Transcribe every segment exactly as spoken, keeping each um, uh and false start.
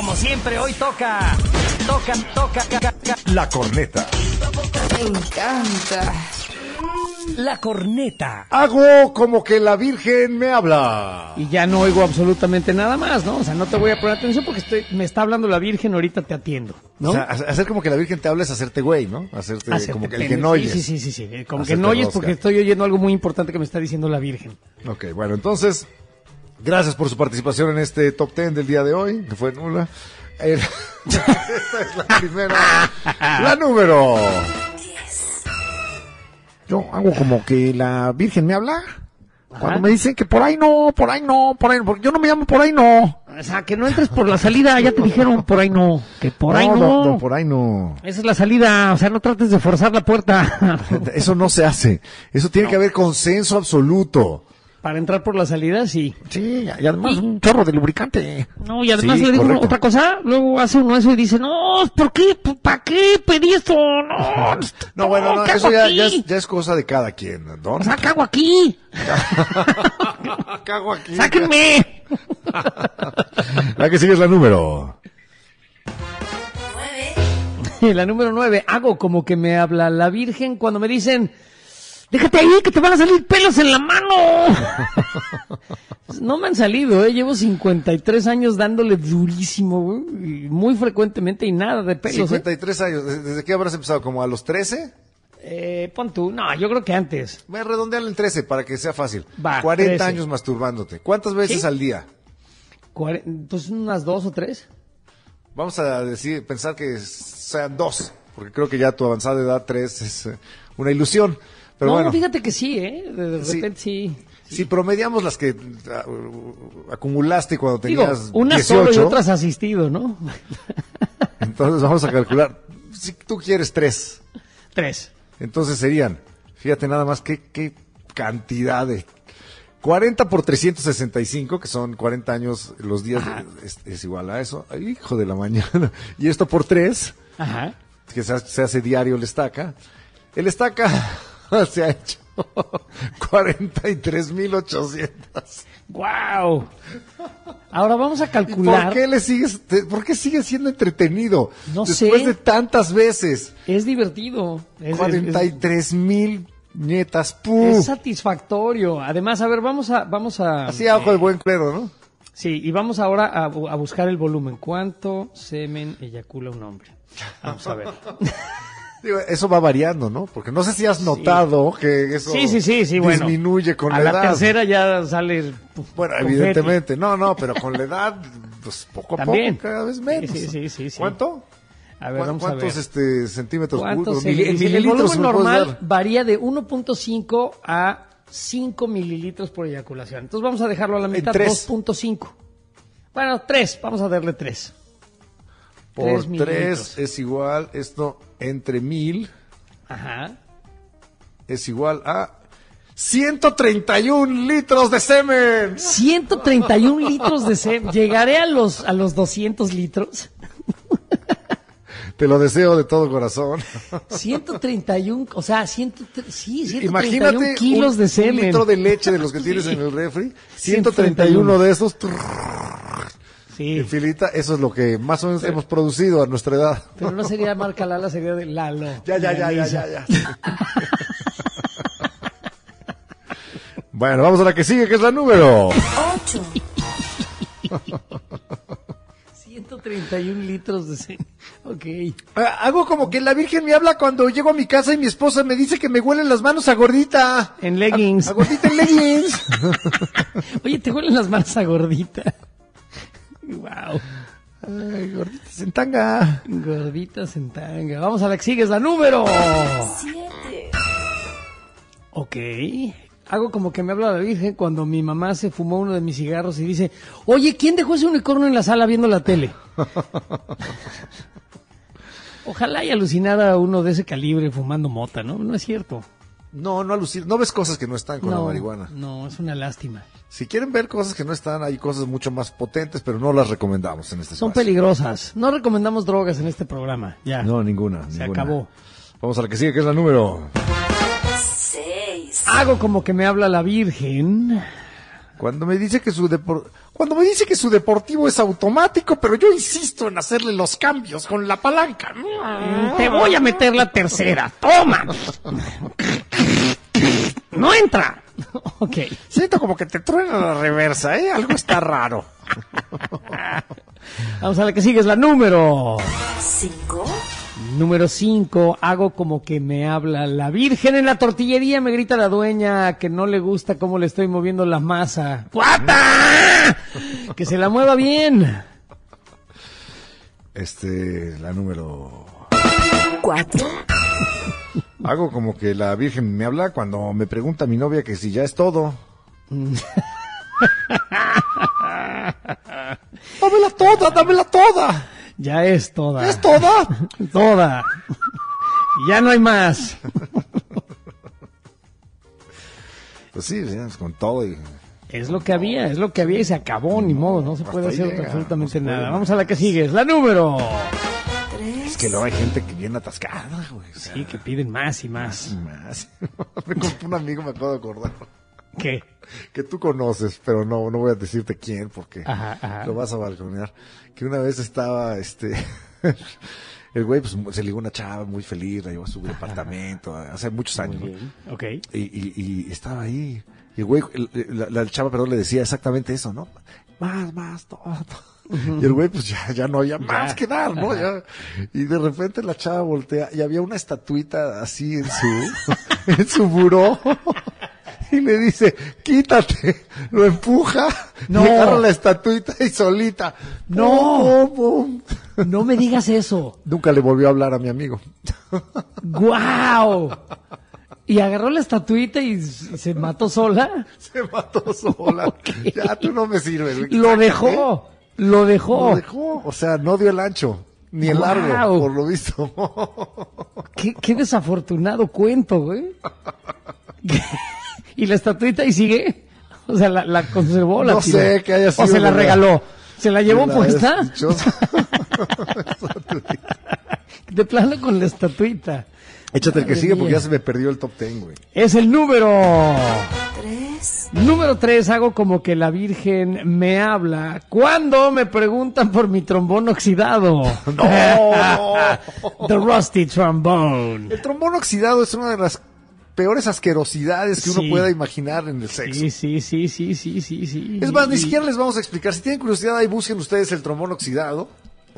como siempre, hoy toca, toca, toca, toca, toca. La corneta. Me encanta. La corneta. Hago como que la Virgen me habla. Y ya no oigo absolutamente nada más, ¿no? O sea, no te voy a poner atención porque estoy, me está hablando la Virgen, ahorita te atiendo, ¿no? O sea, hacer como que la Virgen te habla es hacerte güey, ¿no? Hacerte, Hacerte como que el pene. que no oyes. Sí, sí, sí, sí, sí. Como Hacerte que no oyes rosca. porque estoy oyendo algo muy importante que me está diciendo la Virgen. Ok, bueno, entonces, gracias por su participación en este top ten del día de hoy, que fue nula. El- Esta es la primera, la número. Yo hago como que la Virgen me habla. Cuando Ajá. me dicen que por ahí no, por ahí no, por ahí no, porque yo no me llamo por ahí no. O sea, que no entres por la salida, ya te dijeron por ahí no, que por ahí no. no, no, por ahí no. Esa es la salida, o sea, no trates de forzar la puerta. Eso no se hace. Eso tiene que haber consenso absoluto. Para entrar por la salida, sí. Sí, y además un chorro de lubricante. No, y además Sí, le digo correcto. otra cosa, luego hace uno eso y dice, no, ¿por qué? ¿Para qué pedí esto? No, No, bueno, no, ¿qué eso hago ya, aquí? ya, es, ya es cosa de cada quien, ¿no? O sea, ¿qué hago aquí? Cago aquí. ¡Sáquenme! La que sigue es la número. La número nueve, hago como que me habla la Virgen cuando me dicen, déjate ahí que te van a salir pelos en la mano. No me han salido, ¿eh? Llevo cincuenta y tres años dándole durísimo, güey, y muy frecuentemente y nada de pelos. cincuenta ¿eh? y tres años. ¿Desde desde qué habrás empezado? ¿Como a los trece? Eh, pon tú, no, yo creo que antes. Voy a redondearlo en trece para que sea fácil. Va, cuarenta trece. años masturbándote. ¿Cuántas veces ¿Sí? al día? Cuare- Pues unas dos o tres. Vamos a decir, pensar que sean dos, porque creo que ya tu avanzada edad tres es eh, una ilusión. Pero no, bueno, fíjate que sí, ¿eh? De, de Sí. repente sí. si promediamos las que ah, uh, acumulaste cuando Digo, tenías unas solo y dieciocho, otras asistido, ¿no? entonces vamos a calcular. Si tú quieres tres, Tres. entonces serían, fíjate nada más qué, qué cantidad de cuarenta por trescientos sesenta y cinco, que son cuarenta años los días, de- es, es igual a eso. Ay, hijo de la mañana. Y esto por tres, Ajá. que se, hace- se hace diario el estaca. El estaca se ha hecho cuarenta y tres mil ochocientos. ¡Guau! Ahora vamos a ¿Y calcular. por qué le sigues, te- por qué sigue siendo entretenido? No Después sé. de tantas veces. Es divertido. Es, cuarenta y es- tres mil nietas, es- ¡pum! es satisfactorio. Además, a ver, vamos a, vamos a. Así a ojo de buen clero, ¿no? Sí, y vamos ahora a, a buscar el volumen. ¿Cuánto semen eyacula un hombre? Vamos a ver. Digo, eso va variando, ¿no? Porque no sé si has notado que eso Sí, sí, sí, sí, bueno. disminuye con a la, la edad. tercera ya sale. Bueno, confeti. evidentemente. No, no, pero con la edad, pues poco a También. poco, cada vez menos. Sí, sí, sí, sí, sí. ¿Cuánto? A ver, ¿Cuán- vamos a ver. ¿Cuántos este, centímetros ¿Cuánto cúbicos? se Mili- le en dice? El mililitros volumen me puedes normal dar? varía de uno punto cinco a cinco mililitros por eyaculación. Entonces vamos a dejarlo a la mitad, tres. dos punto cinco. Bueno, tres, vamos a darle tres. Por tres tres mililitros. es igual, esto entre mil Ajá. es igual a ciento treinta y un litros de semen. ciento treinta y un litros de semen. ¿Llegaré a los, a los doscientos litros? Te lo deseo de todo corazón. ciento treinta y uno, o sea, cien, sí, ciento treinta y uno Imagínate kilos un, de un semen. litro de leche de los que tienes Sí. en el refri, ciento treinta y uno de esos Sí, en filita, eso es lo que más o menos hemos producido a nuestra edad. pero no sería marca Lala, sería de Lalo. Ya, ya, ya, ya, ya, ya. Bueno, vamos a la que sigue, que es la número. ocho, ciento treinta y un litros de semen. Ok. Ah, Hago como que la Virgen me habla cuando llego a mi casa y mi esposa me dice que me huelen las manos a gordita. En leggings. A, a gordita en leggings. Oye, te huelen las manos a gordita. Wow. Ay, gorditas en tanga. Gorditas en tanga. Vamos a la que sigue, es la número. siete, Ok. Hago como que me habla la Virgen cuando mi mamá se fumó uno de mis cigarros y dice, oye, ¿quién dejó ese unicornio en la sala viendo la tele? Ojalá y alucinara uno de ese calibre fumando mota, ¿no? No es cierto. No, no alucino. No ves cosas que no están con no, la marihuana. No, es una lástima. Si quieren ver cosas que no están, hay cosas mucho más potentes, pero no las recomendamos en este Son espacio. peligrosas. No recomendamos drogas en este programa. Ya. No, ninguna. Se ninguna. acabó. Vamos a la que sigue, que es la número. seis, Hago como que me habla la Virgen. Cuando me dice que su depor... cuando me dice que su deportivo es automático, pero yo insisto en hacerle los cambios con la palanca. Te voy a meter la tercera. Toma. No entra. Ok. Siento como que te truena la reversa, ¿eh? Algo está raro. Vamos a la que sigue, es la número... Cinco. Número cinco, hago como que me habla la Virgen en la tortillería, me grita la dueña que no le gusta cómo le estoy moviendo la masa. ¡Guata! Que se la mueva bien. Este, la número... Cuatro. Hago como que la Virgen me habla cuando me pregunta mi novia que si ya es todo. Dámela toda, dámela toda. Ya es toda. ¿Es toda? Toda. Ya no hay más. Pues sí, ya, con todo y... Es lo que había, es lo que había y se acabó, ni modo, no se hasta puede ahí hacer llega, absolutamente no se nada. puede. Vamos a la que sigue, es la número... Tres. Es que luego hay gente que viene atascada, güey. O sea, Sí, que piden más y más. más. Me contó un amigo, me acabo de acordar. ¿Qué? Que tú conoces, pero no, no voy a decirte quién porque Ajá, ajá. lo vas a balconear. Que una vez estaba, este, el güey pues se ligó una chava muy feliz, la llevó a su departamento, hace muchos años, ¿no? Ok. Y, y, y estaba ahí, y el güey, el- la, la chava, perdón, le decía exactamente eso, ¿no? Más, más, todo, todo. Y el güey, pues ya, ya no había más que dar, ¿no? Ya. Y de repente la chava voltea y había una estatuita así en su, en su buró. Y le dice, quítate, lo empuja, No. y agarra la estatuita y solita. No. Pum, pum, pum. No me digas eso. Nunca le volvió a hablar a mi amigo. ¡Guau! Y agarró la estatuita y s- se mató sola. Se mató sola. Ok. Ya tú no me sirves. güey. Lo dejó. Lo dejó. Lo dejó. O sea, no dio el ancho, ni el Guau. largo, por lo visto. Qué, qué desafortunado cuento, güey. Y la estatuita ahí sigue. O sea, la, la conservó, la No tiró. sé qué haya O sido se la de la- regaló. ¿Se la llevó La puesta? dichosa. De plano con la estatuita. Échate el que Madre sigue porque mía. ya se me perdió el top ten, güey. Es el número... Tres. Número tres, hago como que la Virgen me habla cuando me preguntan por mi trombón oxidado. No. The rusty trombone. El trombón oxidado es una de las peores asquerosidades que uno Sí. pueda imaginar en el sexo. Sí, sí, sí, sí, sí, sí, sí. Es más, ni Y- siquiera les vamos a explicar. Si tienen curiosidad, ahí busquen ustedes el trombón oxidado.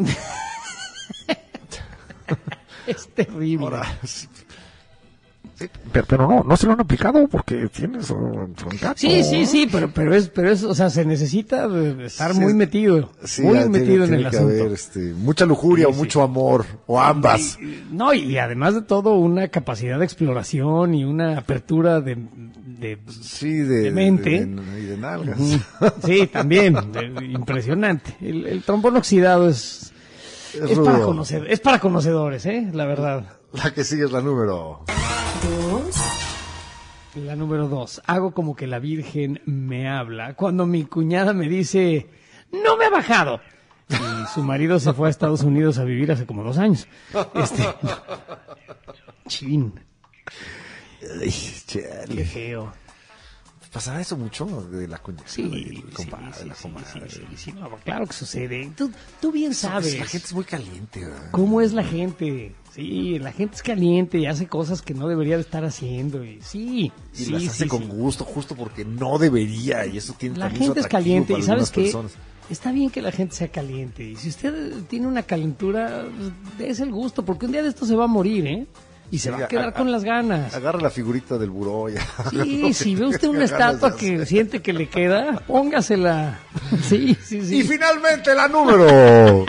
Es terrible. Ahora, sí. Sí, pero, pero no, no se lo han aplicado porque tienes un contacto. Sí, sí, sí, pero, pero es, pero es, o sea, se necesita de- de estar Sí, muy es- metido, Sí, muy ya tiene- metido en tiene el que asunto. haber, este, mucha lujuria Sí, o sí. mucho amor, o ambas. No, y además de todo, una capacidad de exploración y una apertura de, de Sí, de, de mente. de- de- y de nalgas. sí, también, de- impresionante. El, el trombón oxidado es, Es es para rudo. conocer, es para conocedores, eh, la verdad. La que sigue es la número. Dos. La número dos, hago como que la Virgen me habla cuando mi cuñada me dice, no me ha bajado. Y su marido se fue a Estados Unidos a vivir hace como dos años. Este, chin, Ay, qué chale. feo. ¿Pasará eso mucho de la cuñada? Sí, del sí, compadre, sí, la sí, comadre? sí, sí, sí, no, claro que sucede. Tú, tú bien sabes La gente es muy caliente. ¿verdad? cómo es la gente. Sí, la gente es caliente y hace cosas que no debería de estar haciendo. Y sí, Y sí, las hace sí, con sí. gusto, justo porque no debería. Y eso tiene La también su gente es atractivo caliente para y sabes algunas qué, personas. está bien que la gente sea caliente. Y si usted tiene una calentura, pues, es el gusto, porque un día de esto se va a morir, ¿eh? Y se Sí, va a quedar a- con las ganas. Agarra la figurita del buró ya. Sí, si ve usted una Tenga ganas estatua de que hacer. siente que le queda, póngasela. Sí, sí, sí. Y finalmente la número.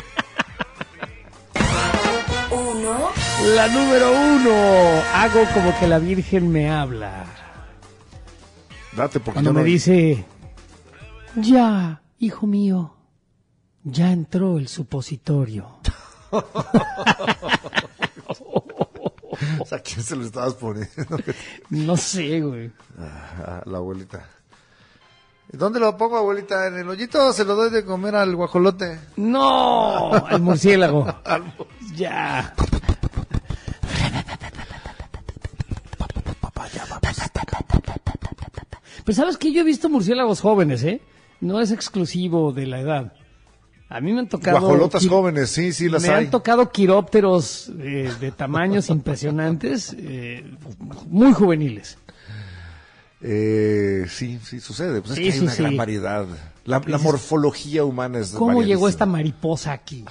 Uno. La número uno, hago como que la Virgen me habla. Date porque Cuando yo me no- dice, ya, hijo mío, ya entró el supositorio. O sea, ¿a quién se lo estabas poniendo? No sé, güey. A la abuelita. ¿Dónde lo pongo, abuelita? ¿En el hoyito o se lo doy de comer al guajolote? No, al murciélago. Ya. Pero sabes que yo he visto murciélagos jóvenes, ¿eh? no es exclusivo de la edad. A mí me han tocado... Guajolotas quir- jóvenes, sí, sí las me hay. han tocado quirópteros eh, de tamaños impresionantes, eh, muy juveniles. Eh, sí, sí, sucede. Pues Sí, es que hay sí, una sí. gran variedad. La, la morfología humana es ¿Cómo llegó variadísima. esta mariposa aquí?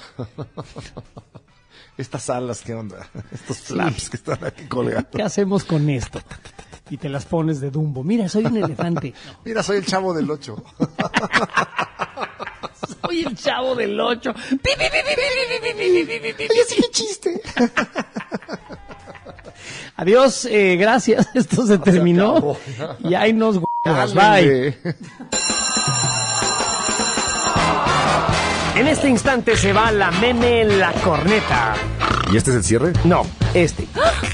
Estas alas, ¿qué onda? Estos flaps que están aquí colgando. ¿Qué hacemos con esto? Y te las pones de Dumbo. Mira, soy un elefante. No, Mira, soy el chavo del ocho. soy el chavo del ocho. Pi, pi, pi, pi, pi, pi, pi, pi, pi, pi, pi, pi. Oye, sí, qué chiste. Adiós, eh, gracias. Esto se terminó. acabó. Y ahí nos vemos. Bye. Ándale. En este instante se va la meme la corneta. ¿Y este es el cierre? No, este. ¡Ah!